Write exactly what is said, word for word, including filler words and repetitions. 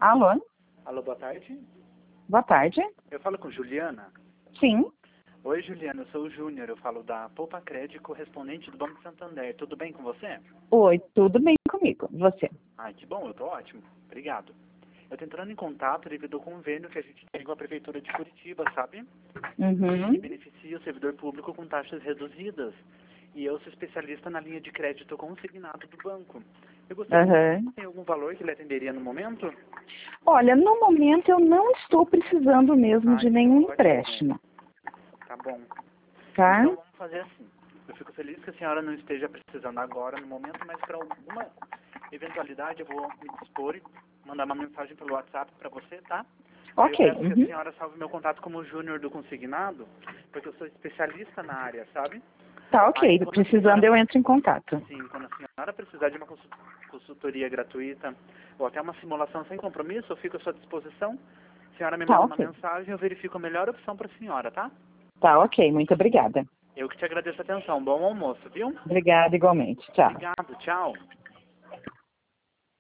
Alô? Alô, boa tarde. Boa tarde. Eu falo com Juliana. Sim. Oi, Juliana, eu sou o Júnior, eu falo da Poupa Crédito, correspondente do Banco Santander. Tudo bem com você? Oi, tudo bem comigo? Você? Ai, que bom, eu tô ótimo. Obrigado. Eu tô entrando em contato devido ao convênio que a gente tem com a Prefeitura de Curitiba, sabe? Uhum. Que beneficia o servidor público com taxas reduzidas. E eu sou especialista na linha de crédito consignado do banco. Eu gostaria de saber Uhum. se tem algum valor que ele atenderia no momento? Olha, no momento eu não estou precisando mesmo Ai, de que nenhum ótimo. empréstimo, Tá bom. tá? Então vamos fazer assim. Eu fico feliz que a senhora não esteja precisando agora, no momento, mas para alguma eventualidade eu vou me dispor e mandar uma mensagem pelo WhatsApp para você, tá? Aí eu Ok. peço que a Uhum. senhora salve meu contato como Júnior do Consignado, porque eu sou especialista na área, sabe? Tá Aí ok. quando a Precisando senhora, eu entro em contato. sim, quando a senhora precisar de uma consul- consultoria gratuita ou até uma simulação sem compromisso, eu fico à sua disposição. A senhora me Tá manda uma ok. mensagem, eu verifico a melhor opção para a senhora, tá? Tá ok. Muito obrigada. Eu que te agradeço a atenção. Bom almoço, viu? Obrigada igualmente. Tchau. Obrigado, tchau.